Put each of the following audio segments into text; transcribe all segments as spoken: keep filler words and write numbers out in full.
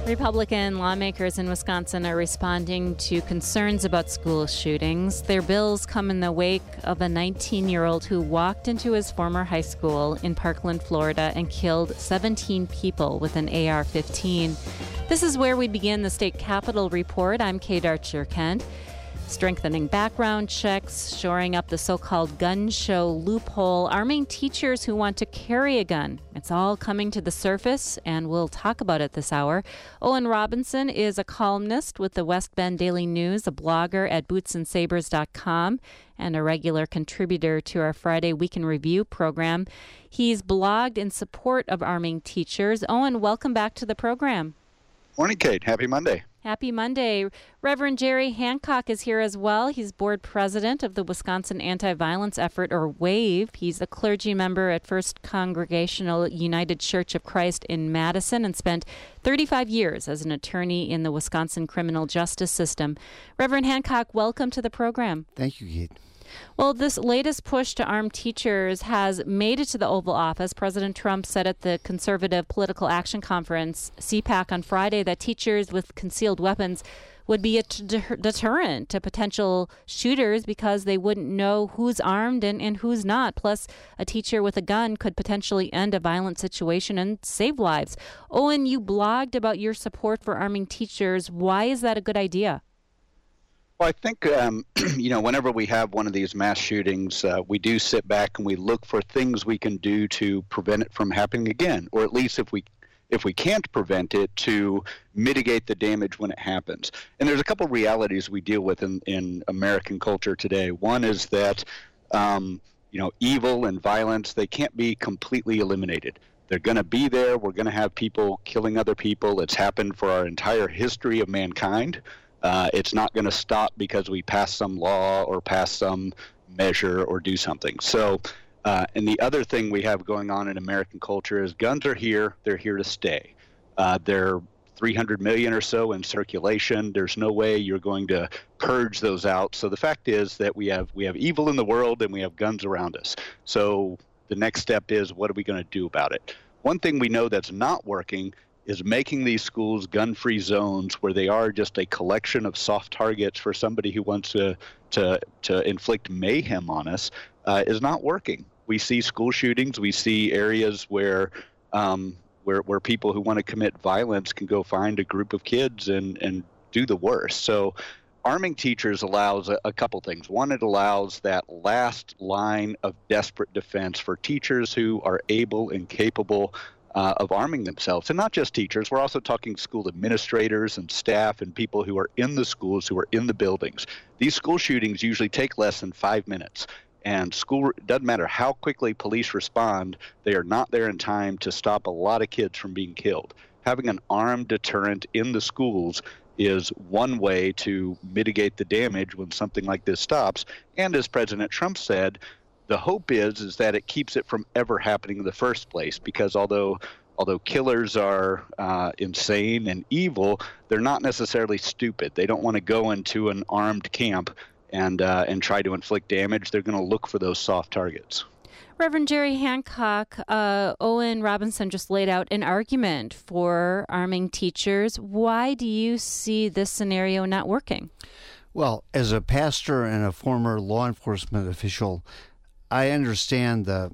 Republican lawmakers in Wisconsin are responding to concerns about school shootings. Their bills come in the wake of a nineteen-year-old who walked into his former high school in Parkland, Florida, and killed seventeen people with an A R fifteen. This is where we begin the State Capitol Report. I'm Kate Archer-Kent. Strengthening background checks, shoring up the so-called gun show loophole, arming teachers who want to carry a gun. It's all coming to the surface, and we'll talk about it this hour. Owen Robinson is a columnist with the West Bend Daily News, a blogger at boots and sabers dot com, and a regular contributor to our Friday Week in Review program. He's blogged in support of arming teachers. Owen, welcome back to the program. Morning, Kate. Happy Monday. Happy Monday. Reverend Jerry Hancock is here as well. He's board president of the Wisconsin Anti-Violence Effort, or WAVE. He's a clergy member at First Congregational United Church of Christ in Madison and spent thirty-five years as an attorney in the Wisconsin criminal justice system. Reverend Hancock, welcome to the program. Thank you, Kate. Well, this latest push to arm teachers has made it to the Oval Office. President Trump said at the Conservative Political Action Conference, C PAC, on Friday that teachers with concealed weapons would be a t- deterrent to potential shooters because they wouldn't know who's armed and, and who's not. Plus, a teacher with a gun could potentially end a violent situation and save lives. Owen, you blogged about your support for arming teachers. Why is that a good idea? Well, I think, um, you know, whenever we have one of these mass shootings, uh, we do sit back and we look for things we can do to prevent it from happening again, or at least if we if we can't prevent it, to mitigate the damage when it happens. And there's a couple realities we deal with in, in American culture today. One is that, um, you know, evil and violence, they can't be completely eliminated. They're going to be there. We're going to have people killing other people. It's happened for our entire history of mankind. Uh, it's not going to stop because we pass some law or pass some measure or do something. So, uh, and the other thing we have going on in American culture is guns are here. They're here to stay. Uh, they're three hundred million or so in circulation. There's no way you're going to purge those out. So the fact is that we have we have evil in the world and we have guns around us. So the next step is, what are we going to do about it? One thing we know that's not working is making these schools gun-free zones where they are just a collection of soft targets for somebody who wants to to, to inflict mayhem on us uh, is not working. We see school shootings. We see areas where um, where where people who want to commit violence can go find a group of kids and, and do the worst. So arming teachers allows a, a couple things. One, it allows that last line of desperate defense for teachers who are able and capable Uh, of arming themselves. And not just teachers, we're also talking school administrators and staff and people who are in the schools, who are in the buildings. These school shootings usually take less than five minutes. And school, it doesn't matter how quickly police respond, they are not there in time to stop a lot of kids from being killed. Having an armed deterrent in the schools is one way to mitigate the damage when something like this stops. And as President Trump said, the hope is is that it keeps it from ever happening in the first place, because although although killers are uh, insane and evil, they're not necessarily stupid. They don't want to go into an armed camp and uh, and try to inflict damage. They're going to look for those soft targets. Reverend Jerry Hancock, uh, Owen Robinson just laid out an argument for arming teachers. Why do you see this scenario not working? Well, as a pastor and a former law enforcement official, I understand the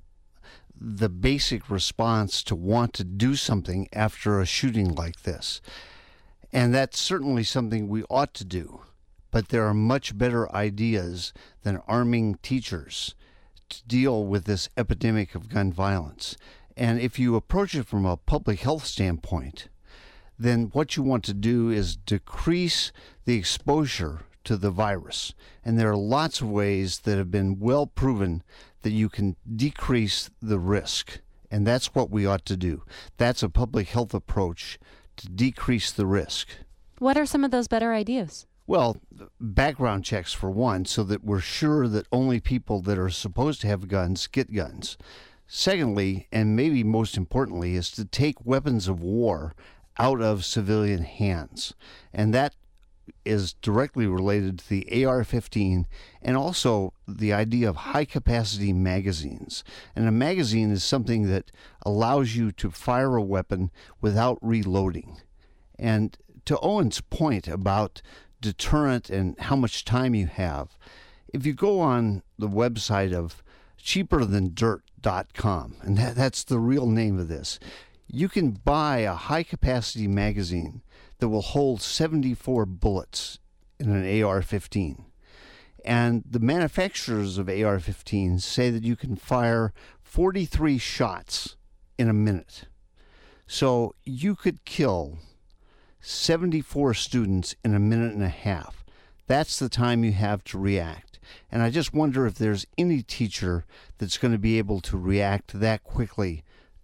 the basic response to want to do something after a shooting like this. And that's certainly something we ought to do. But there are much better ideas than arming teachers to deal with this epidemic of gun violence. And if you approach it from a public health standpoint, then what you want to do is decrease the exposure to the virus. And there are lots of ways that have been well proven that you can decrease the risk. And that's what we ought to do. That's a public health approach to decrease the risk. What are some of those better ideas? Well, background checks for one, so that we're sure that only people that are supposed to have guns get guns. Secondly, and maybe most importantly, is to take weapons of war out of civilian hands. And that is directly related to the A R fifteen and also the idea of high-capacity magazines. And a magazine is something that allows you to fire a weapon without reloading. And to Owen's point about deterrent and how much time you have, if you go on the website of cheaper than dirt dot com, and that, that's the real name of this, you can buy a high-capacity magazine that will hold seventy-four bullets in an A R fifteen. And the manufacturers of A R fifteens say that you can fire forty-three shots in a minute. So you could kill seventy-four students in a minute and a half. That's the time you have to react. And I just wonder if there's any teacher that's going to be able to react that quickly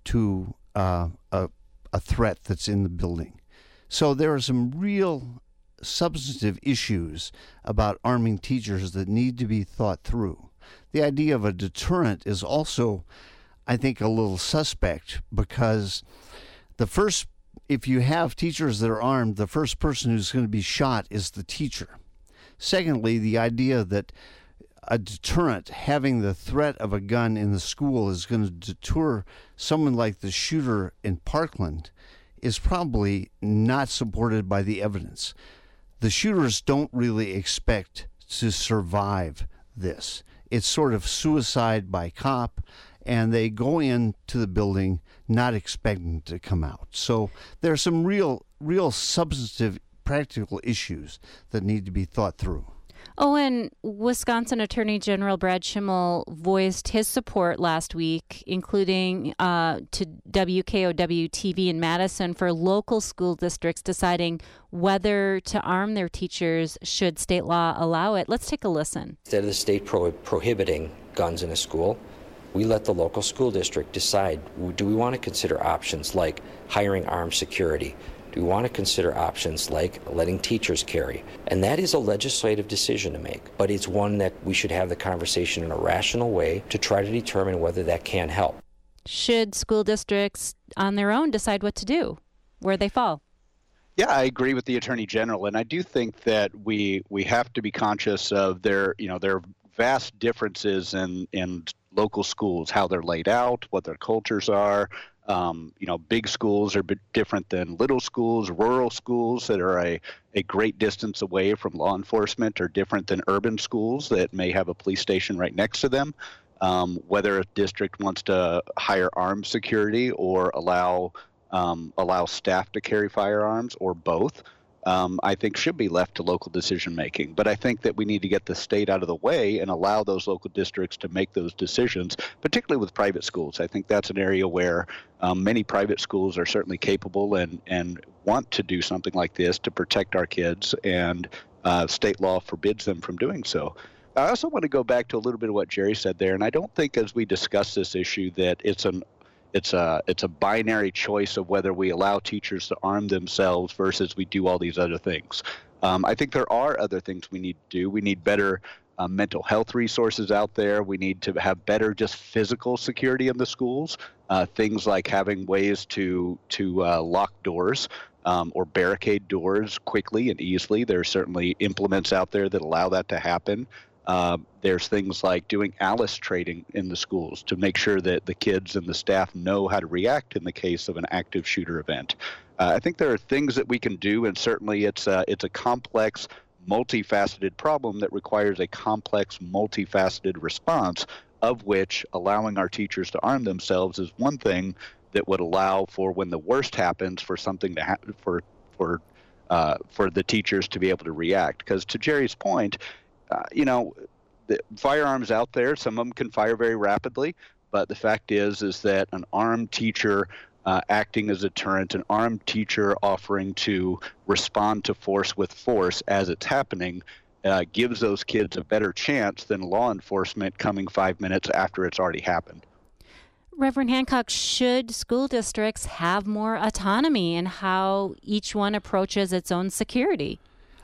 to uh, a, a threat that's in the building. So there are some real substantive issues about arming teachers that need to be thought through. The idea of a deterrent is also, I think, a little suspect, because the first, if you have teachers that are armed, the first person who's going to be shot is the teacher. Secondly, the idea that a deterrent, having the threat of a gun in the school, is going to deter someone like the shooter in Parkland, is probably not supported by the evidence. The shooters don't really expect to survive this. It's sort of suicide by cop, and they go into the building not expecting to come out. So there are some real, real substantive practical issues that need to be thought through. Oh, and Wisconsin Attorney General Brad Schimmel voiced his support last week, including uh, to W K O W T V in Madison, for local school districts deciding whether to arm their teachers should state law allow it. Let's take a listen. Instead of the state pro- prohibiting guns in a school, we let the local school district decide, do we want to consider options like hiring armed security? Do we want to consider options like letting teachers carry? And that is a legislative decision to make, but it's one that we should have the conversation in a rational way to try to determine whether that can help. Should school districts on their own decide what to do, where they fall? Yeah, I agree with the Attorney General, and I do think that we we have to be conscious of their, you know, their vast differences in in local schools, how they're laid out, what their cultures are. Um, you know, big schools are a bit different than little schools. Rural schools that are a, a great distance away from law enforcement are different than urban schools that may have a police station right next to them. Um, whether a district wants to hire armed security or allow um, allow staff to carry firearms, or both, um, I think should be left to local decision making. But I think that we need to get the state out of the way and allow those local districts to make those decisions, particularly with private schools. I think that's an area where um, many private schools are certainly capable and, and want to do something like this to protect our kids, and uh, state law forbids them from doing so. I also want to go back to a little bit of what Jerry said there, and I don't think as we discuss this issue that it's an It's a it's a binary choice of whether we allow teachers to arm themselves versus we do all these other things. Um, I think there are other things we need to do. We need better uh, mental health resources out there. We need to have better just physical security in the schools. Uh, things like having ways to to uh, lock doors um, or barricade doors quickly and easily. There are certainly implements out there that allow that to happen. Uh, there's things like doing Alice training in the schools to make sure that the kids and the staff know how to react in the case of an active shooter event. Uh, I think there are things that we can do, and certainly it's a, it's a complex, multifaceted problem that requires a complex, multifaceted response, of which allowing our teachers to arm themselves is one thing that would allow for, when the worst happens, for something to happen, for for uh, for the teachers to be able to react. Because to Jerry's point, Uh, you know, the firearms out there, some of them can fire very rapidly, but the fact is, is that an armed teacher uh, acting as a deterrent, an armed teacher offering to respond to force with force as it's happening, uh, gives those kids a better chance than law enforcement coming five minutes after it's already happened. Reverend Hancock, should school districts have more autonomy in how each one approaches its own security?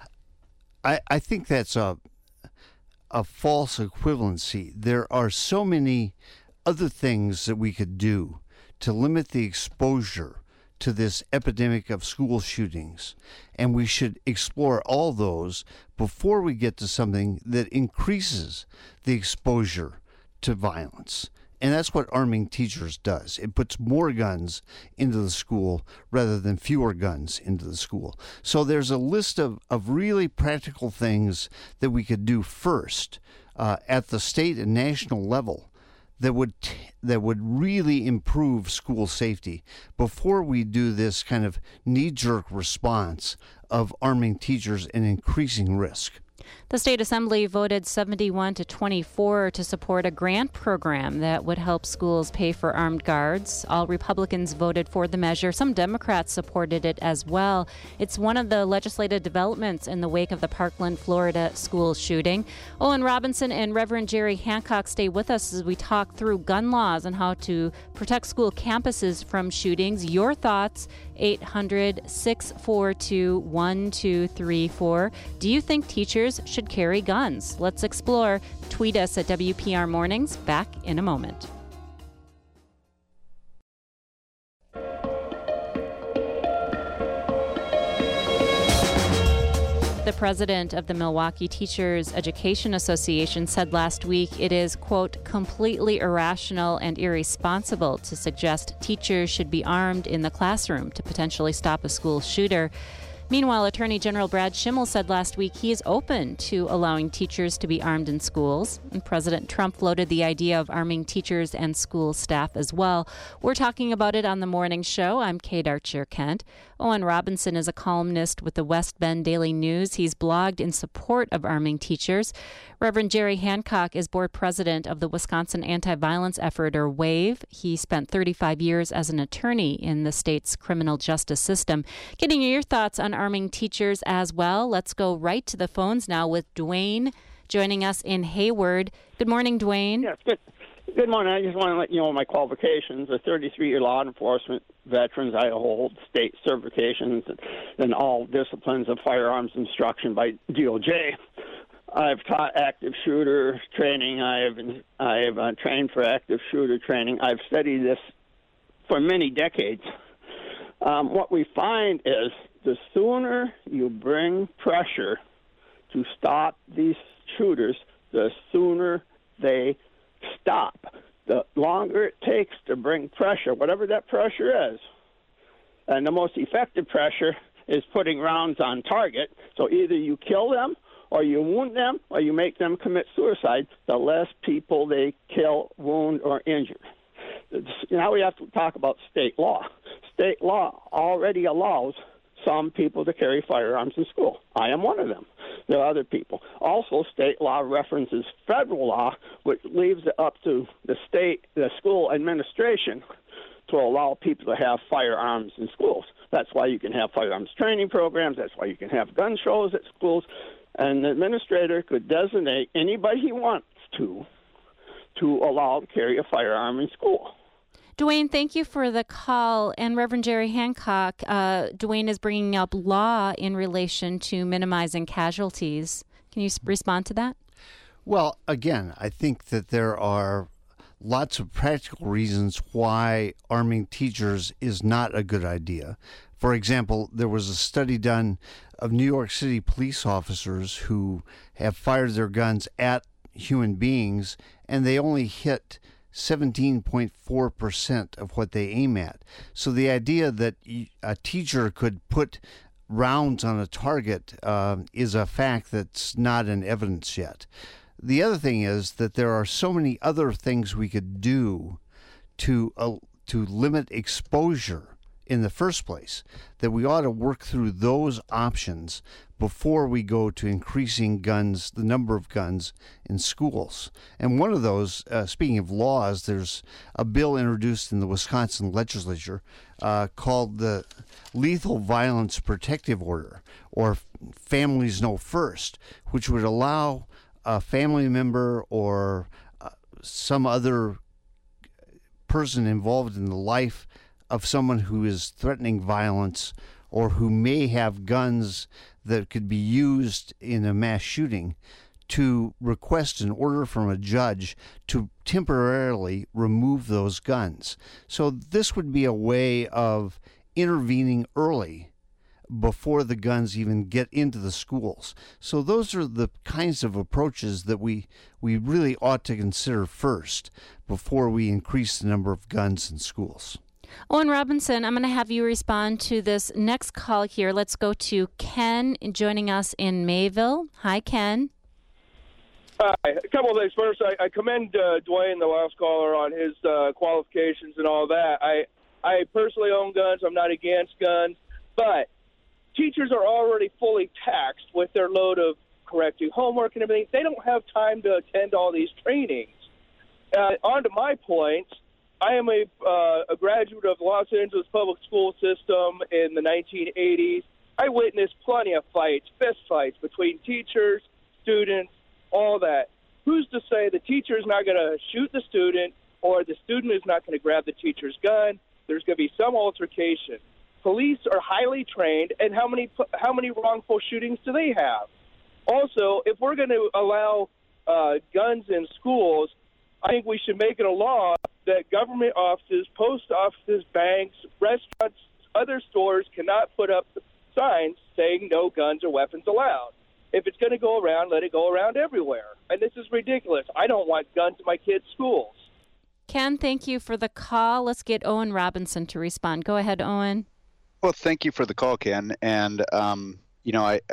I, I think that's a a false equivalency. There are so many other things that we could do to limit the exposure to this epidemic of school shootings, and we should explore all those before we get to something that increases the exposure to violence. And that's what arming teachers does. It puts more guns into the school rather than fewer guns into the school. So there's a list of, of really practical things that we could do first uh, at the state and national level that would t- that would really improve school safety before we do this kind of knee-jerk response of arming teachers and increasing risk. The State Assembly voted seventy-one to twenty-four to support a grant program that would help schools pay for armed guards. All Republicans voted for the measure. Some Democrats supported it as well. It's one of the legislative developments in the wake of the Parkland, Florida school shooting. Owen Robinson and Reverend Jerry Hancock stay with us as we talk through gun laws and how to protect school campuses from shootings. Your thoughts, eight hundred, six four two, one two three four. Do you think teachers should carry guns? Let's explore. Tweet us at W P R Mornings. Back in a moment. The president of the Milwaukee Teachers Education Association said last week it is, quote, completely irrational and irresponsible to suggest teachers should be armed in the classroom to potentially stop a school shooter. Meanwhile, Attorney General Brad Schimmel said last week he is open to allowing teachers to be armed in schools. And President Trump floated the idea of arming teachers and school staff as well. We're talking about it on the morning show. I'm Kate Archer-Kent. Owen Robinson is a columnist with the West Bend Daily News. He's blogged in support of arming teachers. Reverend Jerry Hancock is board president of the Wisconsin Anti-Violence Effort, or WAVE. He spent thirty-five years as an attorney in the state's criminal justice system. Getting your thoughts on arming teachers as well. Let's go right to the phones now with Dwayne joining us in Hayward. Good morning, Dwayne. Yes, good. Good morning. I just want to let you know my qualifications. A thirty-three-year law enforcement veterans. I hold state certifications in all disciplines of firearms instruction by D O J. I've taught active shooter training. I have I have uh, trained for active shooter training. I've studied this for many decades. Um, what we find is the sooner you bring pressure to stop these shooters, the sooner they stop. The longer it takes to bring pressure, whatever that pressure is, and the most effective pressure is putting rounds on target. So either you kill them, or you wound them, or you make them commit suicide, the less people they kill, wound, or injure. Now we have to talk about state law. State law already allows some people to carry firearms in school. I am one of them. There are other people. Also, state law references federal law, which leaves it up to the state, the school administration, to allow people to have firearms in schools. That's why you can have firearms training programs. That's why you can have gun shows at schools. And the administrator could designate anybody he wants to to allow to carry a firearm in school. Dwayne, thank you for the call. And Reverend Jerry Hancock, uh, Dwayne is bringing up law in relation to minimizing casualties. Can you respond to that? Well, again, I think that there are lots of practical reasons why arming teachers is not a good idea. For example, there was a study done of New York City police officers who have fired their guns at human beings, and they only hit seventeen point four percent of what they aim at. So the idea that a teacher could put rounds on a target uh, is a fact that's not in evidence yet. The other thing is that there are so many other things we could do to uh, to limit exposure in the first place, that we ought to work through those options before we go to increasing guns, the number of guns in schools. And one of those, uh, speaking of laws, there's a bill introduced in the Wisconsin legislature uh, called the Lethal Violence Protective Order, or Families Know First, which would allow a family member or uh, some other person involved in the life of someone who is threatening violence or who may have guns that could be used in a mass shooting to request an order from a judge to temporarily remove those guns. So this would be a way of intervening early before the guns even get into the schools. So those are the kinds of approaches that we we really ought to consider first before we increase the number of guns in schools. Owen Robinson, I'm going to have you respond to this next call here. Let's go to Ken joining us in Mayville. Hi, Ken. Hi. A couple of things. First, I, I commend uh, Dwayne, the last caller, on his uh, qualifications and all that. I, I personally own guns. I'm not against guns. But teachers are already fully taxed with their load of correcting homework and everything. They don't have time to attend all these trainings. Uh, on to my point, I am a, uh, a graduate of Los Angeles public school system in the nineteen eighties. I witnessed plenty of fights, fist fights between teachers, students, all that. Who's to say the teacher is not going to shoot the student or the student is not going to grab the teacher's gun? There's going to be some altercation. Police are highly trained, and how many how many wrongful shootings do they have? Also, if we're going to allow uh, guns in schools, I think we should make it a law that government offices, post offices, banks, restaurants, other stores cannot put up signs saying no guns or weapons allowed. If it's going to go around, let it go around everywhere. And this is ridiculous. I don't want guns in my kids' schools. Ken, thank you for the call. Let's get Owen Robinson to respond. Go ahead, Owen. Well, thank you for the call, Ken. And, um, you know, I,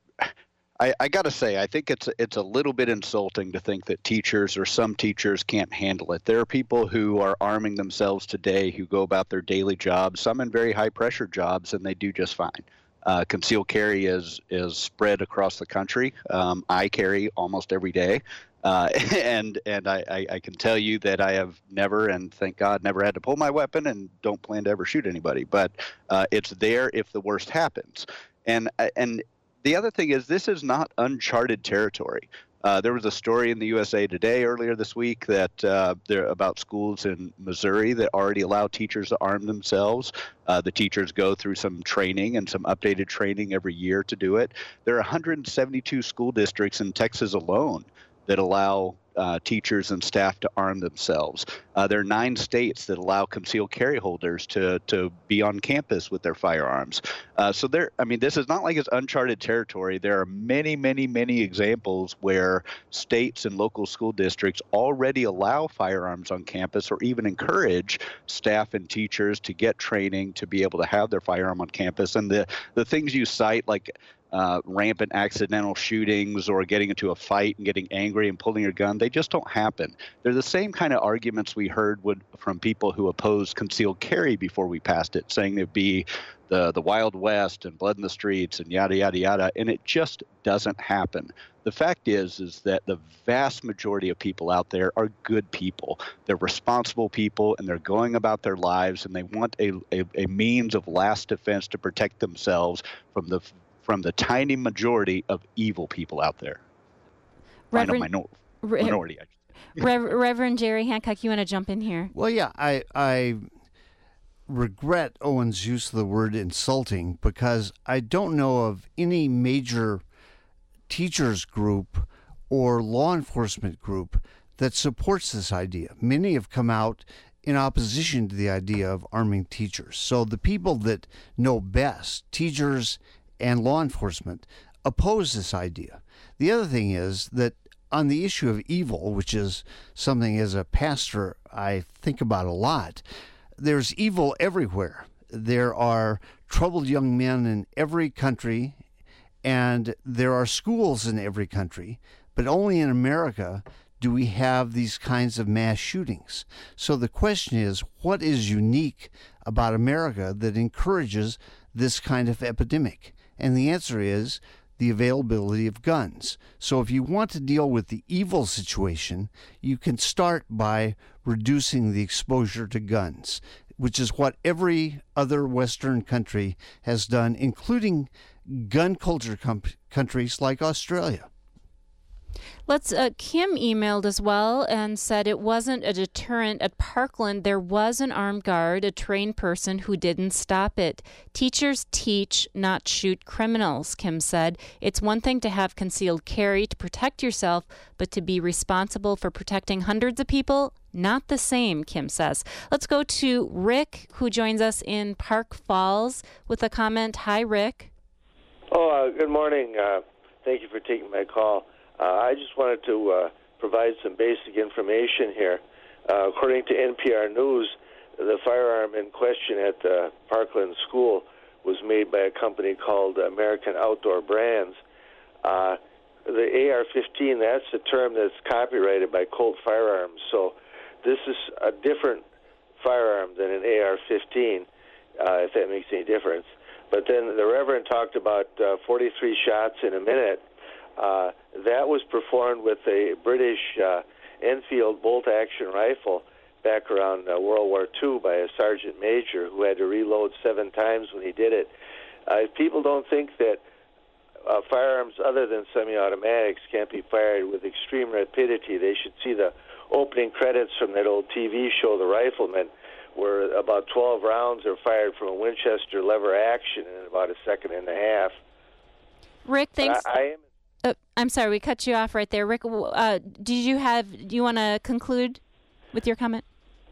I, I got to say, I think it's it's a little bit insulting to think that teachers or some teachers can't handle it. There are people who are arming themselves today who go about their daily jobs, some in very high-pressure jobs, and they do just fine. Uh, concealed carry is is spread across the country. Um, I carry almost every day. Uh, and and I, I, I can tell you that I have never, and thank God, never had to pull my weapon and don't plan to ever shoot anybody. But uh, it's there if the worst happens. And and the other thing is, this is not uncharted territory. Uh, there was a story in the U S A Today earlier this week that uh, there about schools in Missouri that already allow teachers to arm themselves. Uh, the teachers go through some training and some updated training every year to do it. There are one hundred seventy-two school districts in Texas alone that allow uh, teachers and staff to arm themselves. Uh, there are nine states that allow concealed carry holders to to be on campus with their firearms. Uh, so there, I mean, this is not like it's uncharted territory. There are many, many, many examples where states and local school districts already allow firearms on campus, or even encourage staff and teachers to get training to be able to have their firearm on campus. And the the things you cite, like Uh, rampant accidental shootings or getting into a fight and getting angry and pulling your gun, they just don't happen. They're the same kind of arguments we heard would, from people who opposed concealed carry before we passed it, saying there'd be the, the Wild West and blood in the streets and yada, yada, yada, and it just doesn't happen. The fact is, is that the vast majority of people out there are good people. They're responsible people, and they're going about their lives, and they want a, a, a means of last defense to protect themselves from the from the tiny majority of evil people out there. Reverend, minor, Re- minority. Rev- Reverend Jerry Hancock, you want to jump in here? Well, yeah, I, I regret Owen's use of the word insulting, because I don't know of any major teachers group or law enforcement group that supports this idea. Many have come out in opposition to the idea of arming teachers. So the people that know best, teachers and law enforcement, oppose this idea. The other thing is that on the issue of evil, which is something as a pastor I think about a lot, there's evil everywhere. There are troubled young men in every country, and there are schools in every country, but only in America do we have these kinds of mass shootings. So the question is, what is unique about America that encourages this kind of epidemic? And the answer is the availability of guns. So if you want to deal with the evil situation, you can start by reducing the exposure to guns, which is what every other Western country has done, including gun culture com- countries like Australia. Let's. Uh, Kim emailed as well and said it wasn't a deterrent at Parkland. There was an armed guard, a trained person who didn't stop it. Teachers teach, not shoot criminals, Kim said. It's one thing to have concealed carry to protect yourself, but to be responsible for protecting hundreds of people, not the same, Kim says. Let's go to Rick, who joins us in Park Falls with a comment. Hi, Rick. Oh, uh, good morning. Uh, thank you for taking my call. Uh, I just wanted to uh, provide some basic information here. Uh, according to N P R News, the firearm in question at the Parkland School was made by a company called American Outdoor Brands. Uh, the A R fifteen, that's a term that's copyrighted by Colt Firearms. So this is a different firearm than an A R fifteen, uh, if that makes any difference. But then the Reverend talked about uh, forty-three shots in a minute. Uh, that was performed with a British uh, Enfield bolt-action rifle back around uh, World War Two by a sergeant major who had to reload seven times when he did it. Uh, if people don't think that uh, firearms other than semi-automatics can't be fired with extreme rapidity, they should see the opening credits from that old T V show, The Rifleman, where about twelve rounds are fired from a Winchester lever action in about a second and a half. Rick, thanks. I, I am Uh, I'm sorry, we cut you off right there. Rick, uh, did you have, do you want to conclude with your comment?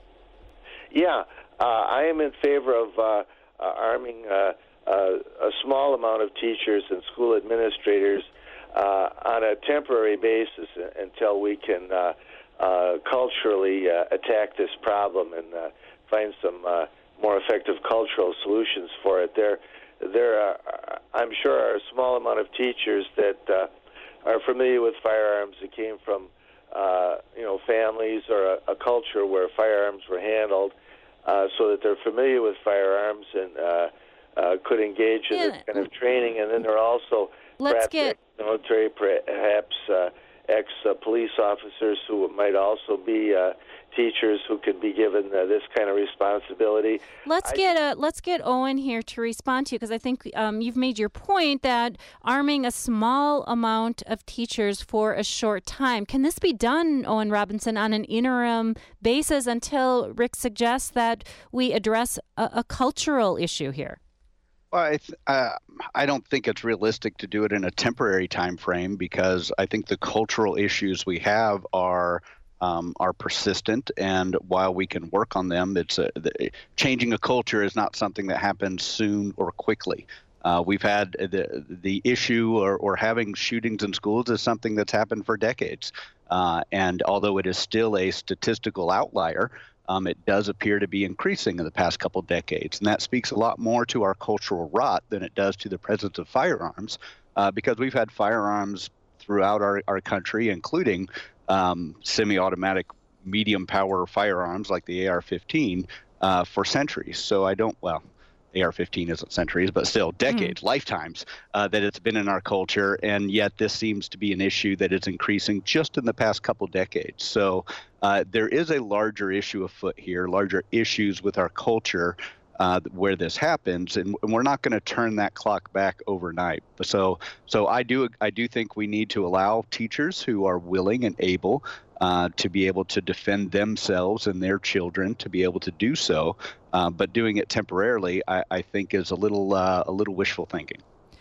Yeah, uh, I am in favor of uh, uh, arming uh, uh, a small amount of teachers and school administrators uh, on a temporary basis until we can uh, uh, culturally uh, attack this problem and uh, find some uh, more effective cultural solutions for it. There, there are, I'm sure, are a small amount of teachers that uh, are familiar with firearms that came from, uh, you know, families or a, a culture where firearms were handled, uh, so that they're familiar with firearms and uh, uh, could engage in yeah. this kind of training. And then there are also Let's perhaps get ex-military, perhaps uh, ex-police officers who might also be uh, teachers who could be given uh, this kind of responsibility. Let's I, get uh, let's get Owen here to respond to you, because I think um, you've made your point that arming a small amount of teachers for a short time, can this be done, Owen Robinson, on an interim basis until Rick suggests that we address a, a cultural issue here? Well, I, th- uh, I don't think it's realistic to do it in a temporary time frame, because I think the cultural issues we have are um, are persistent, and while we can work on them, it's a, the, changing a culture is not something that happens soon or quickly. Uh, we've had the the issue or, or having shootings in schools is something that's happened for decades, uh, and although it is still a statistical outlier, Um, it does appear to be increasing in the past couple decades. And that speaks a lot more to our cultural rot than it does to the presence of firearms, uh, because we've had firearms throughout our, our country, including um, semi-automatic medium power firearms like the A R fifteen uh, for centuries. So I don't, well, A R fifteen isn't centuries, but still decades, mm. lifetimes uh, that it's been in our culture. And yet this seems to be an issue that is increasing just in the past couple decades. So uh, there is a larger issue afoot here, larger issues with our culture uh, where this happens. And, and we're not going to turn that clock back overnight. So so I do I do think we need to allow teachers who are willing and able Uh, to be able to defend themselves and their children to be able to do so, uh, but doing it temporarily, I, I think, is a little uh, a little wishful thinking.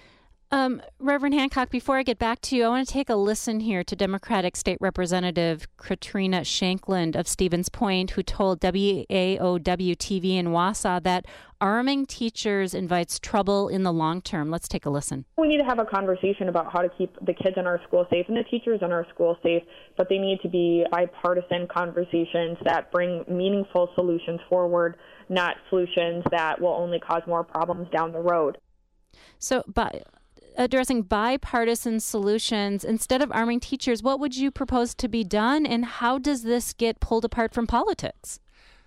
Um, Reverend Hancock, before I get back to you, I want to take a listen here to Democratic State Representative Katrina Shankland of Stevens Point, who told W A O W T V in Wausau that arming teachers invites trouble in the long term. Let's take a listen. We need to have a conversation about how to keep the kids in our school safe and the teachers in our school safe, but they need to be bipartisan conversations that bring meaningful solutions forward, not solutions that will only cause more problems down the road. So, by addressing bipartisan solutions, instead of arming teachers, what would you propose to be done, and how does this get pulled apart from politics?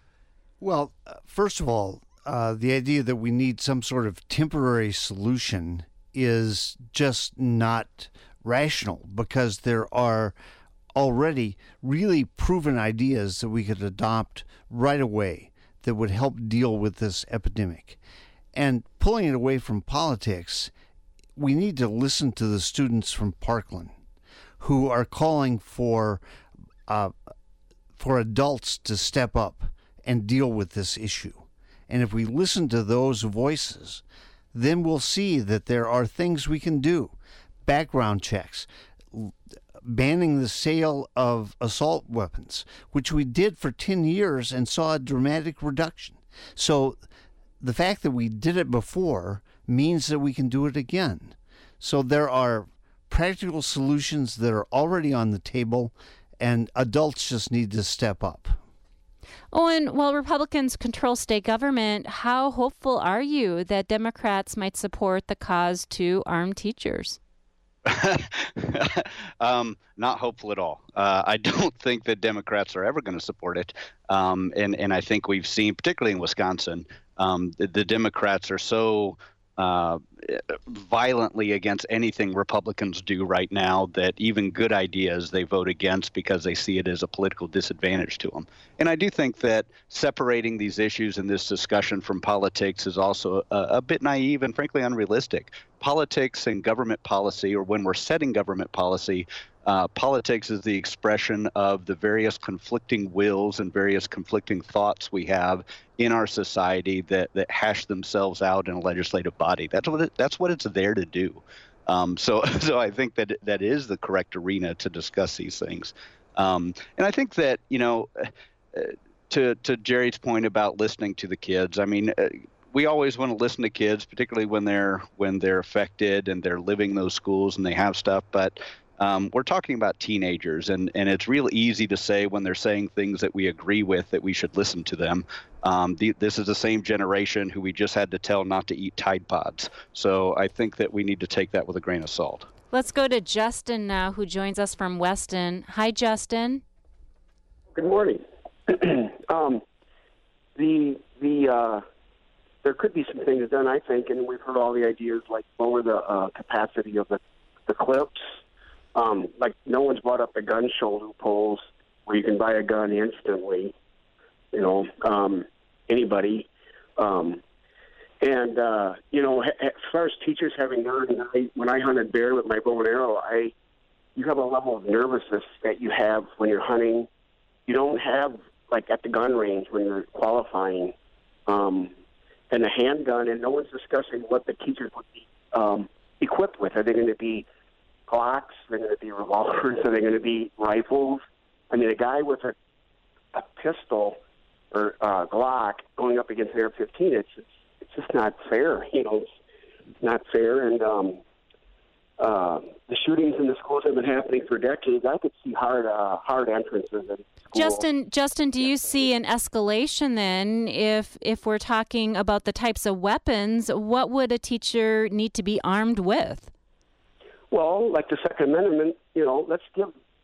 Well, first of all, uh, the idea that we need some sort of temporary solution is just not rational, because there are already really proven ideas that we could adopt right away that would help deal with this epidemic. And pulling it away from politics, we need to listen to the students from Parkland who are calling for uh, for adults to step up and deal with this issue. And if we listen to those voices, then we'll see that there are things we can do. Background checks, banning the sale of assault weapons, which we did for ten years and saw a dramatic reduction. So the fact that we did it before means that we can do it again. So there are practical solutions that are already on the table, and adults just need to step up. Owen, while Republicans control state government, how hopeful are you that Democrats might support the cause to arm teachers? um, not hopeful at all. Uh, I don't think that Democrats are ever going to support it. Um, and, and I think we've seen, particularly in Wisconsin, um, the, the Democrats are so uh, violently against anything Republicans do right now that even good ideas they vote against because they see it as a political disadvantage to them. And I do think that separating these issues in this discussion from politics is also a, a bit naive and frankly unrealistic. Politics and government policy, or when we're setting government policy, uh, politics is the expression of the various conflicting wills and various conflicting thoughts we have in our society that, that hash themselves out in a legislative body. That's what it, that's what it's there to do. Um, so, so I think that that is the correct arena to discuss these things. Um, and I think that, you know, uh, to to Jerry's point about listening to the kids, I mean, uh, we always want to listen to kids, particularly when they're when they're affected and they're living those schools and they have stuff. But um, we're talking about teenagers, and, and it's real easy to say when they're saying things that we agree with that we should listen to them. Um, the, this is the same generation who we just had to tell not to eat Tide Pods. So I think that we need to take that with a grain of salt. Let's go to Justin now, who joins us from Weston. Hi, Justin. Good morning. um, the the uh, there could be some things done, I think, and we've heard all the ideas like lower the uh, capacity of the, the clips. Um, like no one's brought up the gun show loopholes where you can buy a gun instantly. You know, um, anybody. Um, and, uh, you know, as far as teachers having guns, I, when I hunted bear with my bow and arrow, I you have a level of nervousness that you have when you're hunting. You don't have, like, at the gun range when you're qualifying. Um, and the handgun, and no one's discussing what the teachers would be um, equipped with. Are they going to be Glocks? Are they going to be revolvers? Are they going to be rifles? I mean, a guy with a, a pistol or uh, Glock going up against an A R fifteen, it's, it's it's just not fair. You know, it's, it's not fair. And um, uh, the shootings in the schools have been happening for decades. I could see hard uh, hard entrances in schools. Justin, Justin, do you see an escalation then if if we're talking about the types of weapons? What would a teacher need to be armed with? Well, like the Second Amendment, you know, let's give.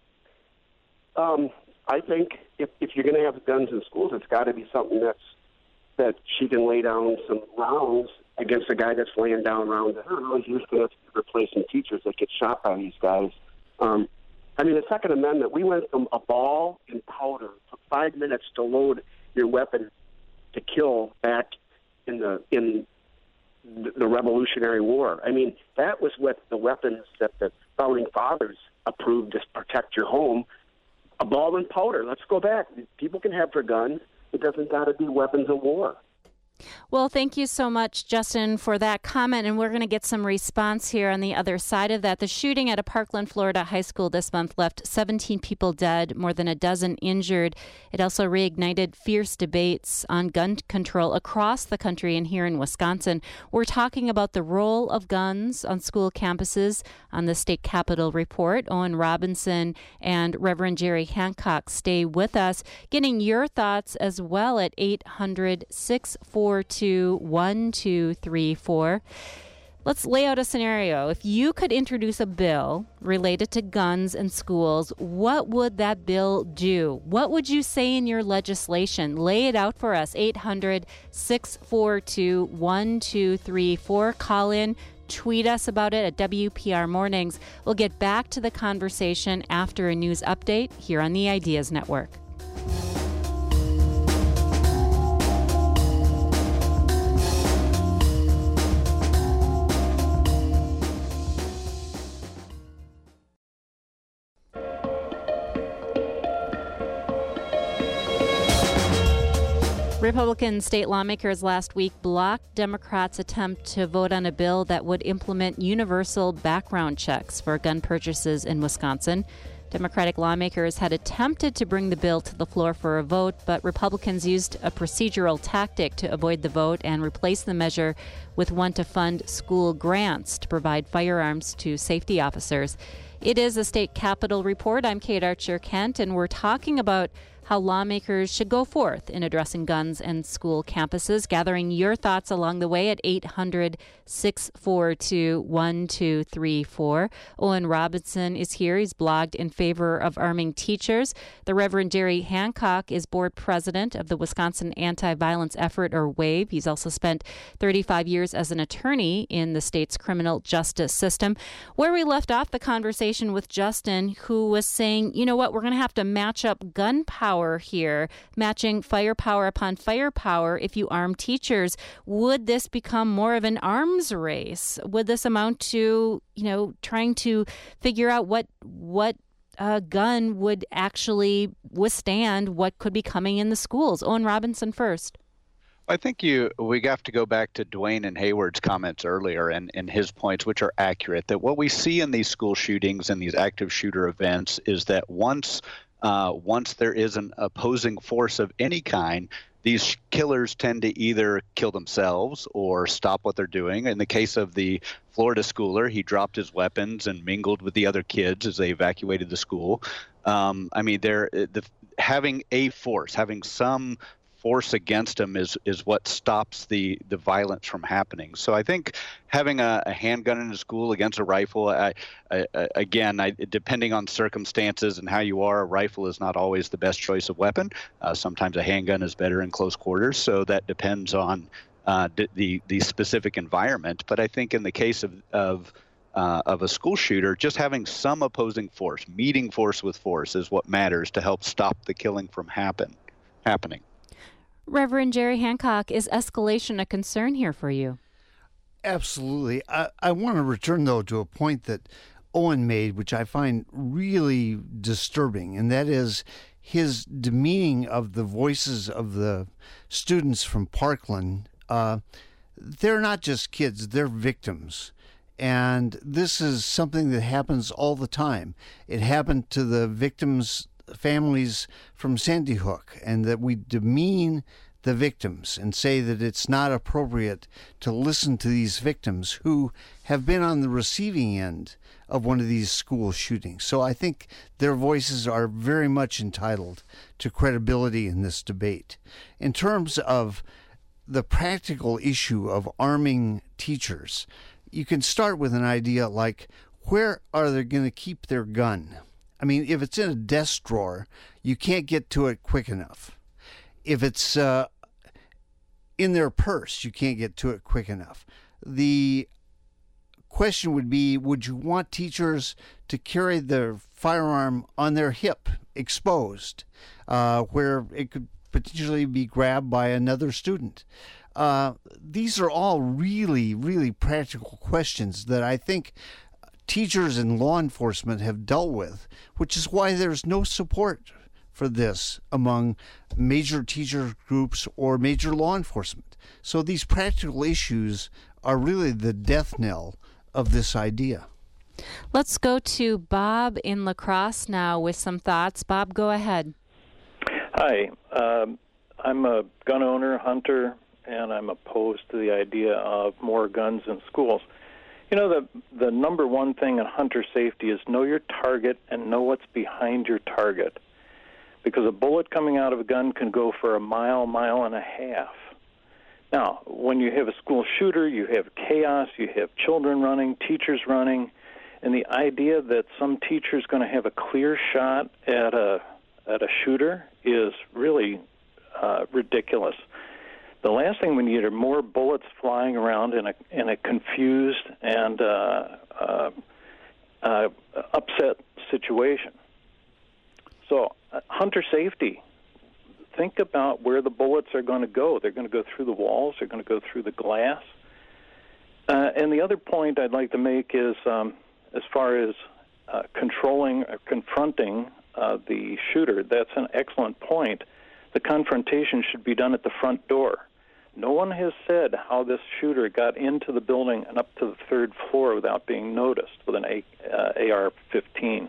Um, I think if if you're going to have guns in schools, it's got to be something that's that she can lay down some rounds against a guy that's laying down rounds at her. Or she's going to replace some teachers that get shot by these guys. Um, I mean, the Second Amendment, we went from a ball and powder. It took five minutes to load your weapon to kill back in the in the, the Revolutionary War. I mean, that was what the weapons that the Founding Fathers approved to protect your home. A ball and powder. Let's go back. People can have their guns. It doesn't got to be weapons of war. Well, thank you so much, Justin, for that comment, and we're going to get some response here on the other side of that. The shooting at a Parkland, Florida high school this month left seventeen people dead, more than a dozen injured. It also reignited fierce debates on gun control across the country and here in Wisconsin. We're talking about the role of guns on school campuses on the State Capitol Report. Owen Robinson and Reverend Jerry Hancock stay with us, getting your thoughts as well at eight hundred, six four two, one two three four. Let's lay out a scenario. If you could introduce a bill related to guns in schools, what would that bill do? What would you say in your legislation? Lay it out for us. eight hundred, six four two, one two three four. Call in. Tweet us about it at W P R Mornings. We'll get back to the conversation after a news update here on the Ideas Network. Republican state lawmakers last week blocked Democrats' attempt to vote on a bill that would implement universal background checks for gun purchases in Wisconsin. Democratic lawmakers had attempted to bring the bill to the floor for a vote, but Republicans used a procedural tactic to avoid the vote and replace the measure with one to fund school grants to provide firearms to safety officers. It is a State Capitol Report. I'm Kate Archer-Kent, and we're talking about how lawmakers should go forth in addressing guns and school campuses. Gathering your thoughts along the way at eight hundred, six four two, one two three four. Owen Robinson is here. He's blogged in favor of arming teachers. The Reverend Jerry Hancock is board president of the Wisconsin Anti-Violence Effort, or WAVE. He's also spent thirty-five years as an attorney in the state's criminal justice system. Where we left off the conversation with Justin, who was saying, you know what, we're going to have to match up gun power here, matching firepower upon firepower if you arm teachers. Would this become more of an arms race? Would this amount to, you know, trying to figure out what what uh, gun would actually withstand what could be coming in the schools? Owen Robinson first. I think you we have to go back to Dwayne and Hayward's comments earlier and, and his points, which are accurate, that what we see in these school shootings and these active shooter events is that once Uh, once there is an opposing force of any kind, these killers tend to either kill themselves or stop what they're doing. In the case of the Florida schooler, he dropped his weapons and mingled with the other kids as they evacuated the school. Um, I mean, they're, the, having a force, having some force against them is is what stops the the violence from happening. So I think having a, a handgun in a school against a rifle, I, I, again, I, depending on circumstances and how you are, a rifle is not always the best choice of weapon. Uh, sometimes a handgun is better in close quarters. So that depends on uh, d- the the specific environment. But I think in the case of of uh, of a school shooter, just having some opposing force, meeting force with force, is what matters to help stop the killing from happen happening. Reverend Jerry Hancock, is escalation a concern here for you? Absolutely. I, I want to return, though, to a point that Owen made, which I find really disturbing, and that is his demeaning of the voices of the students from Parkland. Uh, they're not just kids, they're victims. And this is something that happens all the time. It happened to the victims' families from Sandy Hook, and that we demean the victims and say that it's not appropriate to listen to these victims who have been on the receiving end of one of these school shootings. So I think their voices are very much entitled to credibility in this debate. In terms of the practical issue of arming teachers, you can start with an idea like, where are they going to keep their gun? I mean, if it's in a desk drawer, you can't get to it quick enough. If it's uh, in their purse, you can't get to it quick enough. The question would be, would you want teachers to carry their firearm on their hip, exposed, uh, where it could potentially be grabbed by another student? Uh, these are all really, really practical questions that I think teachers and law enforcement have dealt with, which is why there's no support for this among major teacher groups or major law enforcement. So these practical issues are really the death knell of this idea. Let's go to Bob in La Crosse now with some thoughts. Bob, go ahead. Hi. Um, I'm a gun owner, hunter, and I'm opposed to the idea of more guns in schools. You know, the the number one thing in hunter safety is know your target and know what's behind your target. Because a bullet coming out of a gun can go for a mile, mile and a half. Now, when you have a school shooter, you have chaos, you have children running, teachers running, and the idea that some teacher is going to have a clear shot at a at a shooter is really uh, ridiculous. The last thing we need are more bullets flying around in a in a confused and uh, uh, uh, upset situation. So, uh, hunter safety. Think about where the bullets are going to go. They're going to go through the walls. They're going to go through the glass. Uh, and the other point I'd like to make is, um, as far as uh, controlling or confronting uh, the shooter, that's an excellent point. the confrontation should be done at the front door. No one has said how this shooter got into the building and up to the third floor without being noticed with an A R fifteen.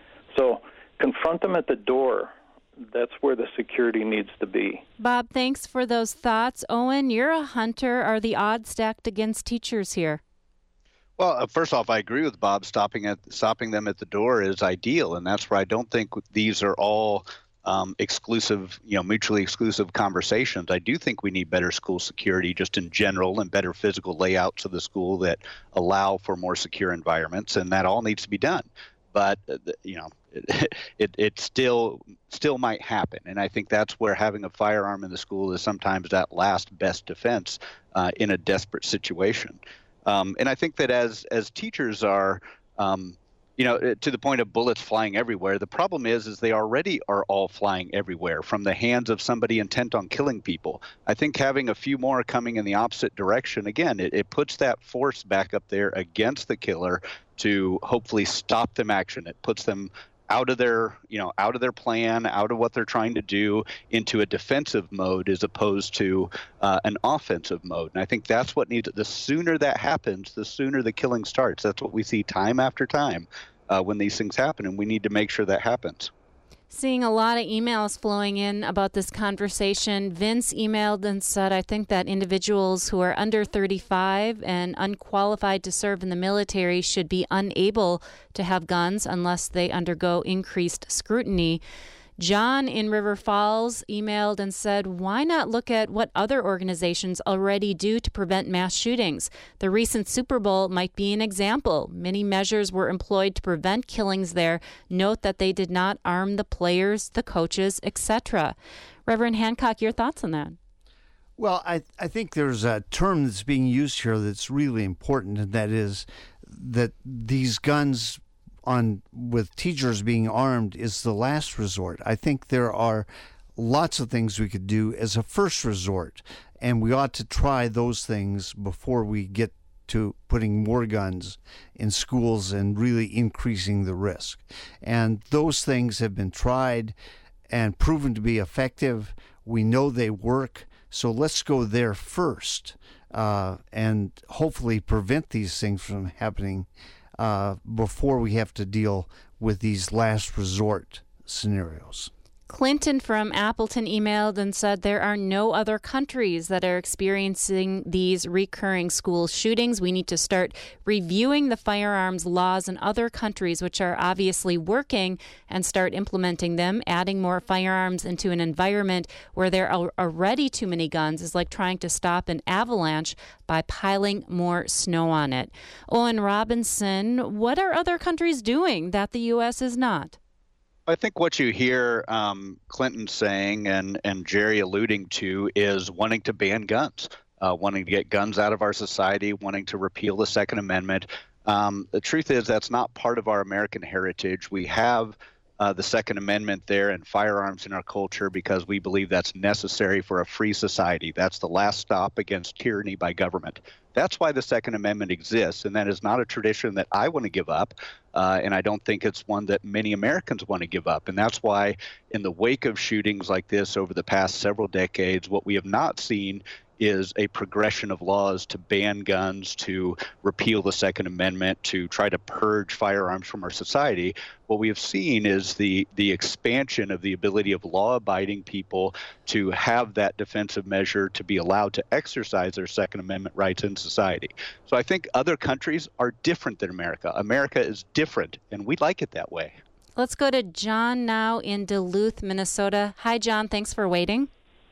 So confront them at the door. That's where the security needs to be. Bob, thanks for those thoughts. Owen, you're a hunter. Are the odds stacked against teachers here? Well, uh, first off, I agree with Bob. Stopping at stopping them at the door is ideal, and that's where I don't think these are all um, exclusive, you know, mutually exclusive conversations. I do think we need better school security just in general and better physical layouts of the school that allow for more secure environments, and that all needs to be done. But uh, you know, it, it it still still might happen, and I think that's where having a firearm in the school is sometimes that last best defense uh, in a desperate situation. Um, and I think that as as teachers are, um, you know, to the point of bullets flying everywhere, the problem is is they already are all flying everywhere from the hands of somebody intent on killing people. I think having a few more coming in the opposite direction, again, it, it puts that force back up there against the killer to hopefully stop them action. It puts them out of their, you know, out of their plan, out of what they're trying to do, into a defensive mode as opposed to uh, an offensive mode. And I think that's what needs. The sooner that happens, the sooner the killing starts. That's what we see time after time uh, when these things happen, and we need to make sure that happens. Seeing a lot of emails flowing in about this conversation. Vince emailed and said, I think that individuals who are under thirty-five and unqualified to serve in the military should be unable to have guns unless they undergo increased scrutiny. John in River Falls emailed and said, why not look at what other organizations already do to prevent mass shootings? The recent Super Bowl might be an example. Many measures were employed to prevent killings there. Note that they did not arm the players, the coaches, et cetera. Reverend Hancock, your thoughts on that? Well, I, I think there's a term that's being used here that's really important, and that is that these guns on with teachers being armed is the last resort. I think there are lots of things we could do as a first resort, and we ought to try those things before we get to putting more guns in schools and really increasing the risk. And those things have been tried and proven to be effective. We know they work, so let's go there first uh, and hopefully prevent these things from happening Uh, before we have to deal with these last resort scenarios. Clinton from Appleton emailed and said there are no other countries that are experiencing these recurring school shootings. We need to start reviewing the firearms laws in other countries which are obviously working and start implementing them. Adding more firearms into an environment where there are already too many guns is like trying to stop an avalanche by piling more snow on it. Owen Robinson, what are other countries doing that the U S is not? I think what you hear um, Clinton saying and, and Jerry alluding to is wanting to ban guns, uh, wanting to get guns out of our society, wanting to repeal the Second Amendment. Um, the truth is that's not part of our American heritage. We have uh, the Second Amendment there and firearms in our culture because we believe that's necessary for a free society. That's the last stop against tyranny by government. That's why the Second Amendment exists, and that is not a tradition that I want to give up, uh, and I don't think it's one that many Americans want to give up. And that's why in the wake of shootings like this over the past several decades, what we have not seen is a progression of laws to ban guns, to repeal the Second Amendment, to try to purge firearms from our society. What we have seen is the the expansion of the ability of law-abiding people to have that defensive measure to be allowed to exercise their Second Amendment rights in society. So I think other countries are different than America. America is different, and we like it that way. Let's go to John now in Duluth, Minnesota. Hi, John. Thanks for waiting.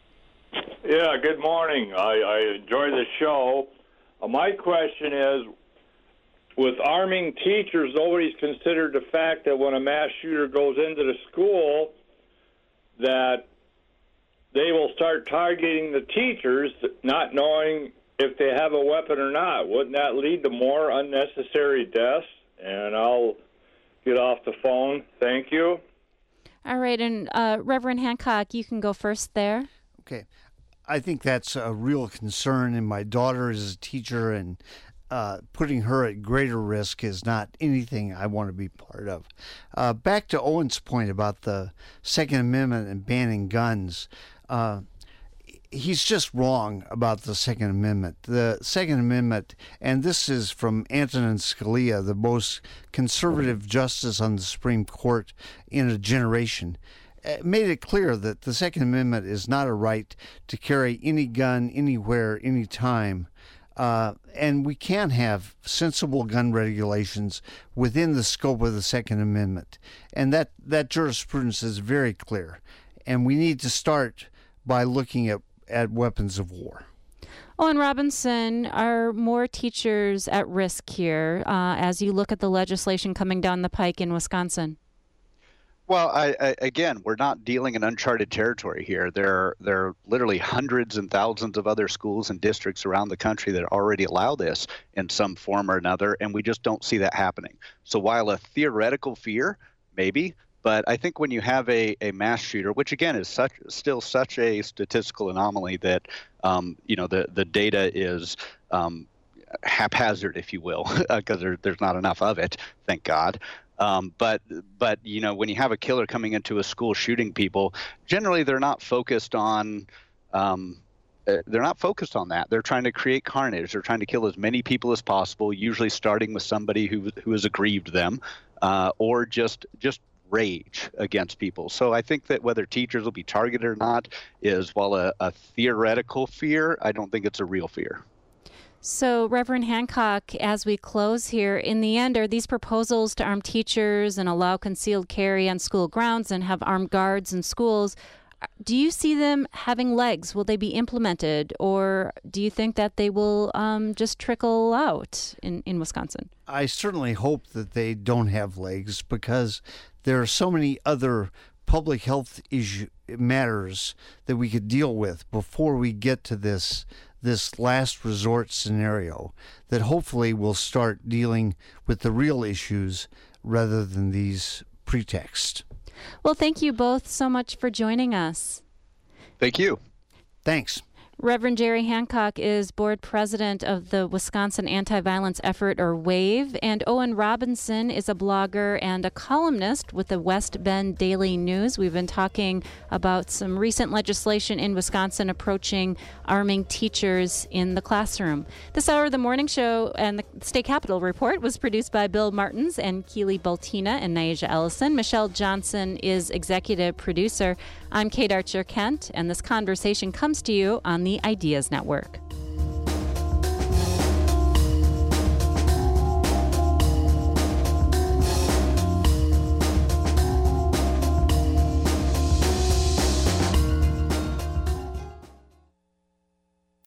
Yeah, good morning. I, I enjoy the show. Uh, my question is, with arming teachers, nobody's considered the fact that when a mass shooter goes into the school, that they will start targeting the teachers, not knowing if they have a weapon or not. Wouldn't that lead to more unnecessary deaths? And I'll get off the phone. Thank you. All right, and uh, Reverend Hancock, you can go first there. Okay. I think that's a real concern, and my daughter is a teacher, and uh, putting her at greater risk is not anything I want to be part of. Uh, back to Owen's point about the Second Amendment and banning guns. Uh, he's just wrong about the Second Amendment. The Second Amendment, and this is from Antonin Scalia, the most conservative justice on the Supreme Court in a generation, made it clear that the Second Amendment is not a right to carry any gun anywhere, anytime. Uh, and we can have sensible gun regulations within the scope of the Second Amendment. And that, that jurisprudence is very clear. And we need to start by looking at, at weapons of war. Owen Robinson, are more teachers at risk here uh, as you look at the legislation coming down the pike in Wisconsin? Well, I, I, again, we're not dealing in uncharted territory here. There, there are literally hundreds and thousands of other schools and districts around the country that already allow this in some form or another, and we just don't see that happening. So while a theoretical fear, maybe, but I think when you have a, a mass shooter, which again is such still such a statistical anomaly that um, you know the, the data is um, haphazard, if you will, because there, there's not enough of it, thank God. Um, but, but you know, when you have a killer coming into a school shooting people, generally they're not focused on, um, uh, they're not focused on that. They're trying to create carnage. They're trying to kill as many people as possible, usually starting with somebody who who has aggrieved them, uh, or just just rage against people. So I think that whether teachers will be targeted or not is, while a, a theoretical fear, I don't think it's a real fear. So, Reverend Hancock, as we close here, in the end, are these proposals to arm teachers and allow concealed carry on school grounds and have armed guards in schools, do you see them having legs? Will they be implemented, or do you think that they will um, just trickle out in, in Wisconsin? I certainly hope that they don't have legs, because there are so many other public health issue matters that we could deal with before we get to this this last resort scenario, that hopefully will start dealing with the real issues rather than these pretexts. Well, thank you both so much for joining us. Thank you. Thanks. Reverend Jerry Hancock is board president of the Wisconsin Anti-Violence Effort, or WAVE, and Owen Robinson is a blogger and a columnist with the West Bend Daily News. We've been talking about some recent legislation in Wisconsin approaching arming teachers in the classroom. This hour of the morning show and the State Capitol Report was produced by Bill Martins and Keely Baltina and Naija Ellison. Michelle Johnson is executive producer. I'm Kate Archer-Kent, and this conversation comes to you on the Ideas Network.